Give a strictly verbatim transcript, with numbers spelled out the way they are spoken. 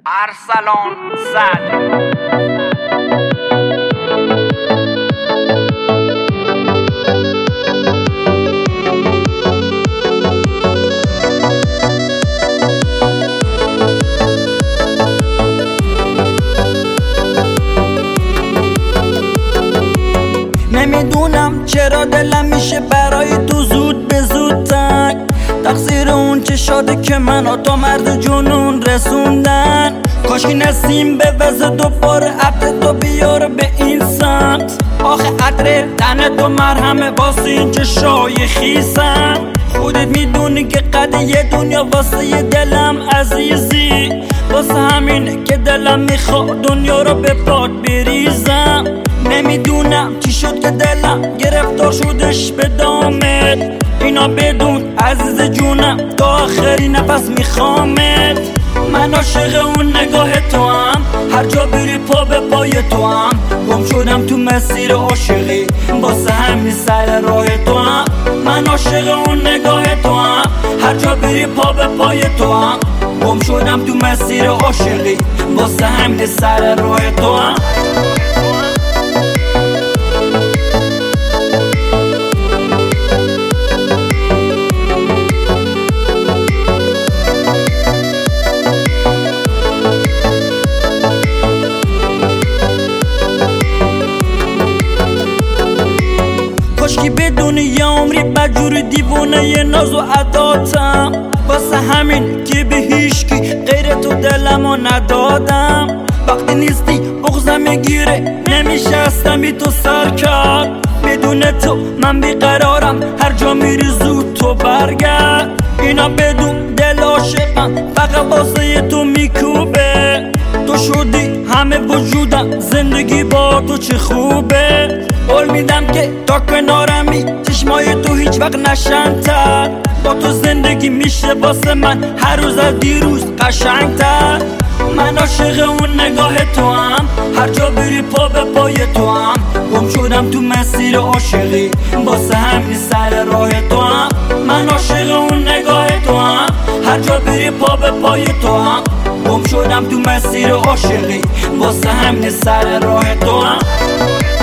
ارسلان زد. نمیدونم چرا دلم میشه برای تو زود به زود تنگ، تقصیر اون چه شده که منو تا مرد جنون رسوندن. کاشکی نسیم به وزه دوباره عطر تو بیاره به این سمت. آخه عطر تن تو مرهمه واسه این چشای خیسم. خودت میدونی که قد یه دنیا واسه یه دلم عزیزی، واسه همینه که دلم میخواد دنیا رو به پات بریزم. نمیدونم چی شد که دلم گرفتار شدش به دامت، اینا بدون عزیز جونم تا آخری نفس میخوامت. من عاشق اون نگاه تو هم، هر جا بری پا به پای تو هم. گم شدم تو مسیر عاشقی واسه همین سر راه تو هم. من عاشق اون نگاه تو هم، هر جا بری پا به پای تو هم. گم شدم تو مسیر عاشقی واسه همین سر راه تو هم. کاشکی بدونی یه عمری بدجور دیوونه یه ناز و عداتم، واسه همین که به هیچکی غیر تو دلمو ندادم. وقتی نیستی بغضم میگیره نمیشستم تو سر کرد. بدون تو من بیقرارم، هر جا میری زود تو برگرد. اینا بدون دل عاشقم فقط واسه تو میکوبه. تو شدی همه وجودم، زندگی با تو چه خوبه. قول میدم که تا کنارمی چشمای تو هیچ وقت نشن‌تر. با تو زندگی میشه واسه من هر روز از دیروز قشنگتر. من عاشق اون نگاه تو هم، هر جا بری پا به پای تو هم. گم شدم تو مسیر عاشقی واسه همین سر راه تو هم. من عاشق اون نگاه تو هم، هر جا بری پا به پای تو هم. گم شدم تو مسیر عاشقی واسه همین سر راه تو هم.